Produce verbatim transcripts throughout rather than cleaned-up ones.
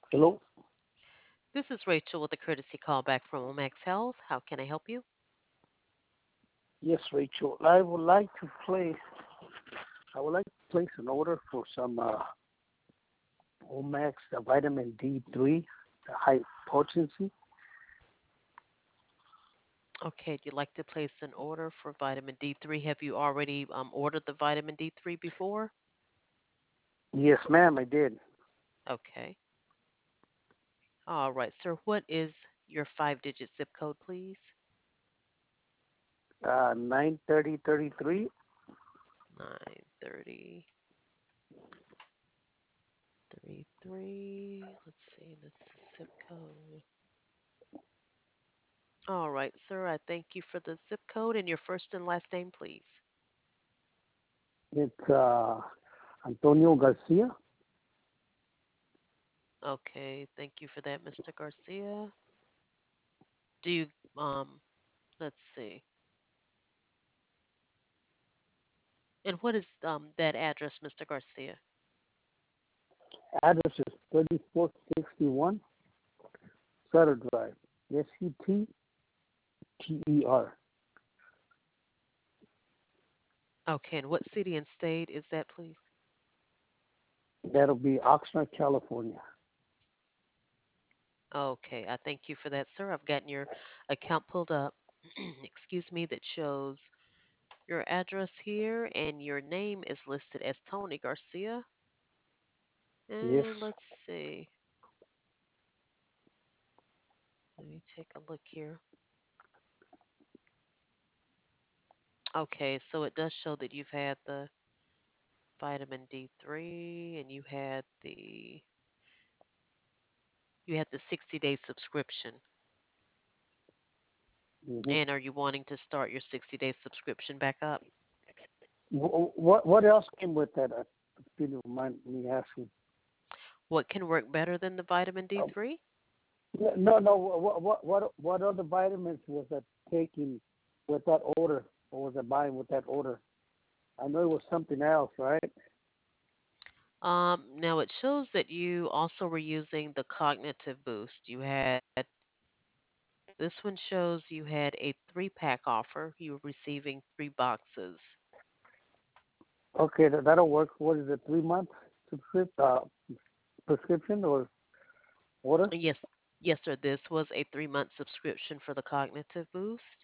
Hello? This is Rachel with a courtesy call back from Omax Health. How can I help you? Yes, Rachel. I would like to place I would like to place an order for some uh, Omax uh, vitamin D three, the high potency. Okay, you'd like to place an order for vitamin D three. Have you already um, ordered the vitamin D three before? Yes, ma'am, I did. Okay. All right, sir. What is your five digit zip code, please? Uh, nine thirty thirty three. nine thirty thirty-three. Let's see, this is zip code. All right, sir. I thank you for the zip code and your first and last name, please. It's uh, Antonio Garcia. Okay, thank you for that, mister Garcia. Do you, um, let's see. And what is um that address, mister Garcia? Address is thirty-four sixty-one Sutter Drive. S U T T E R. Okay, and what city and state is that, please? That'll be Oxnard, California. Okay, I thank you for that, sir. I've gotten your account pulled up. Excuse me, that shows your address here, and your name is listed as Tony Garcia. Yes. And let's see. Let me take a look here. Okay, so it does show that you've had the vitamin D three and you had the you had the sixty day subscription. Mm-hmm. And are you wanting to start your sixty day subscription back up? What what else came with that? Uh, if you don't mind me asking. What can work better than the vitamin Uh, D three? No, no. What what what what other vitamins was that taking with that order, or was it buying with that order? I know it was something else, right? Um, now it shows that you also were using the cognitive boost. You had this one shows you had a three pack offer. You were receiving three boxes. Okay, that, that'll work. What is it? Three months subscription, uh, prescription or order? Yes, yes, sir. This was a three month subscription for the cognitive boost.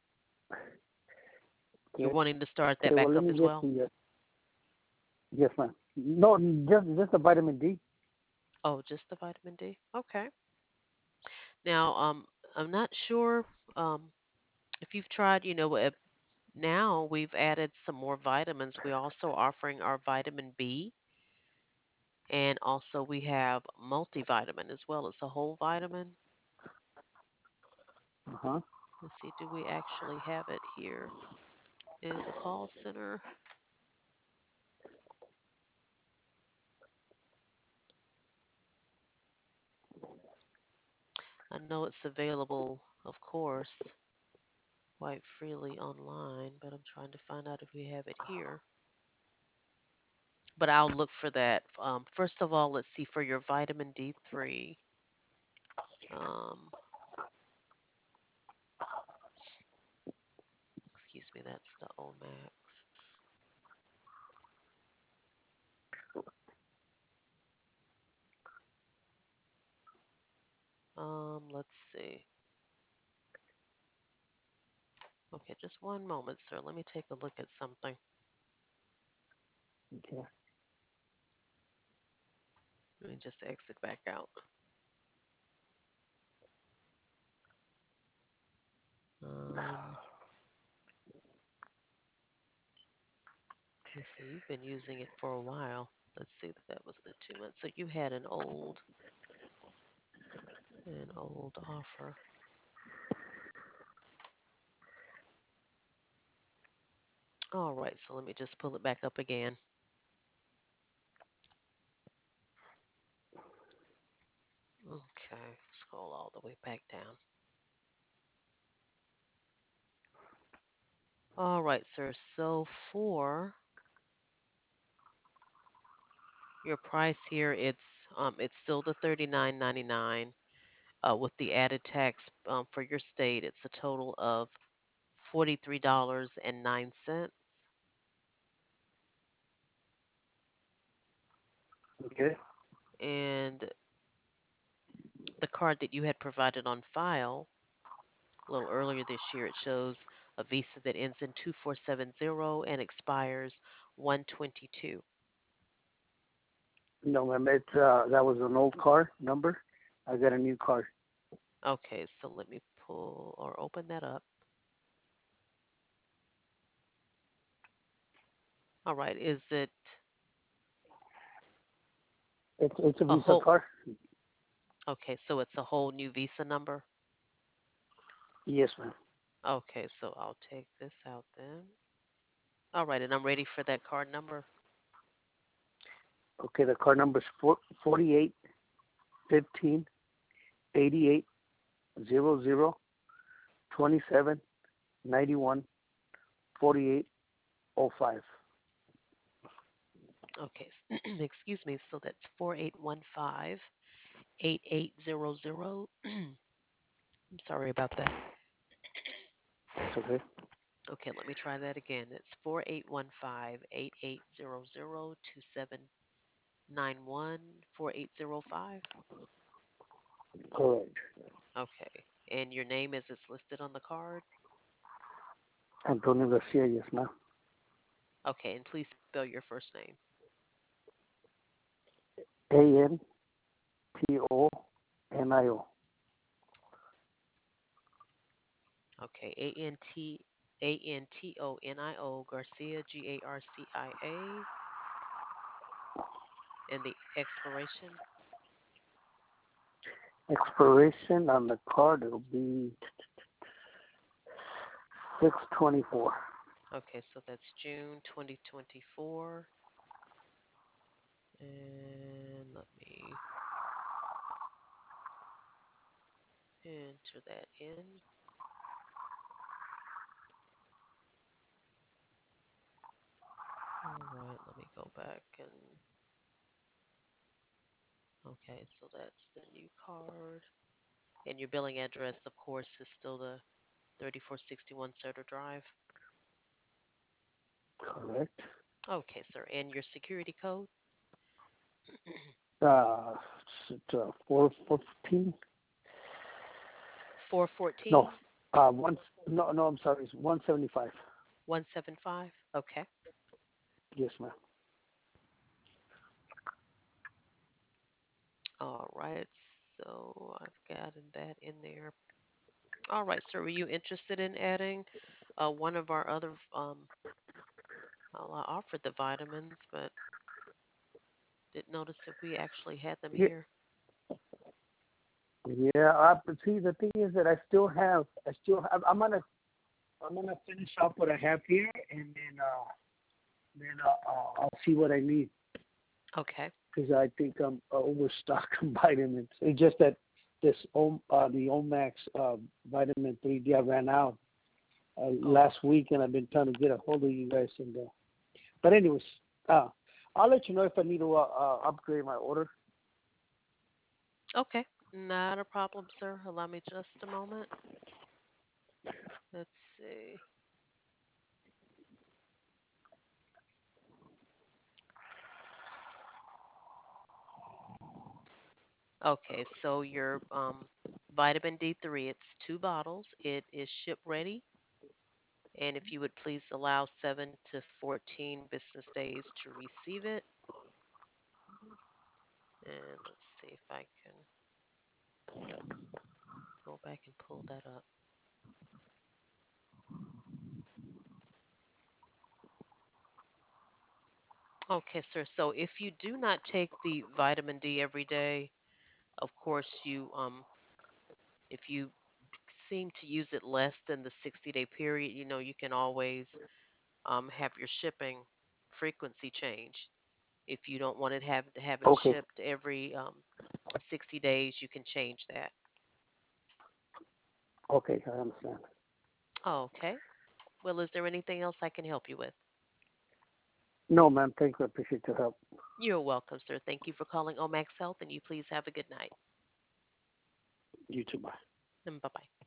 You're Okay. wanting to start that Okay. Well, back let up me as get well? the uh, yes, ma'am. No, just just the vitamin D. Oh, just the vitamin D? Okay. Now, um, I'm not sure um, if you've tried, you know, uh, now we've added some more vitamins. We're also offering our vitamin B, and also we have multivitamin as well as a whole vitamin. Uh huh. Let's see, do we actually have it here in the call center? I know it's available, of course, quite freely online, but I'm trying to find out if we have it here. But I'll look for that. Um, first of all, let's see for your vitamin D three. Um, excuse me, that's the Omax. Um, let's see. Okay, just one moment, sir. Let me take a look at something. Okay. Let me just exit back out. Um, let's see. You've been using it for a while. Let's see. That was the two months. So you had an old, an old offer. All right. So let me just pull it back up again. Okay. Scroll all the way back down. All right, sir. So for your price here, it's Um, it's still the thirty nine ninety nine. Uh, with the added tax um, for your state, it's a total of forty three dollars and nine cents. Okay. And the card that you had provided on file a little earlier this year, it shows a Visa that ends in two four seven zero and expires one twenty-two. No, ma'am. It's uh, that was an old car number. I got a new car. Okay, so let me pull or open that up. All right, is it It's it's a a Visa whole? car. Okay, so it's a whole new Visa number. Yes, ma'am. Okay, so I'll take this out then. All right, and I'm ready for that card number. Okay, the car number is four, forty-eight fifteen eighty-eight zero zero twenty-seven ninety-one forty-eight oh five. Okay, excuse me. So that's four eight one five eight eight zero zero. I'm sorry about that. It's okay. Okay, let me try that again. It's four eight one five eight eight zero zero two seven nine one four eight zero five. Correct. Okay, and your name is it's listed on the card. Antonio Garcia, yes, ma'am. Okay, and please spell your first name. A N T O N I O. Okay, A N T A N T O N I O Garcia G A R C I A, and the expiration. Expiration on the card, it'll be six twenty-four. Okay, so that's June twenty twenty-four. And let me enter that in. All right, let me go back and okay, so that's the new card. And your billing address, of course, is still the thirty-four sixty-one Sutter Drive. Correct. Okay, sir. And your security code? Uh, it's uh, four fifteen. No, four one four uh, one. No, no, I'm sorry. It's one seventy-five. one seven five. Okay. Yes, ma'am. All right. So I've gotten that in there. All right, sir. Were you interested in adding uh, one of our other um well, I offered the vitamins, but didn't notice if we actually had them Yeah, here. yeah. Uh, but see, the thing is that I still have, I still have. I'm gonna, I'm gonna finish up what I have here, and then, uh, then uh, uh, I'll see what I need Okay. because I think I'm uh, overstocked on vitamins. It's just that this, Om, uh, the Omax uh, vitamin three D I ran out uh, Oh, last week, and I've been trying to get a hold of you guys. And uh, but anyways, uh, I'll let you know if I need to uh, uh, upgrade my order. okay. Not a problem, sir. Allow me just a moment. Let's see. Okay, so your um, vitamin D three, it's two bottles. It is ship ready. And if you would please allow seven to fourteen business days to receive it. And let's see if I can go back and pull that up. Okay, sir. So if you do not take the vitamin D every day, of course, you um, if you seem to use it less than the sixty day period, you know, you can always um, have your shipping frequency changed. If you don't want to have to have it Okay, shipped every um, sixty days, you can change that. okay, I understand. Okay. Well, is there anything else I can help you with? No, ma'am, thank you. I appreciate your help. You're welcome, sir. Thank you for calling Omax Health, and you please have a good night. You too. Bye. And bye bye.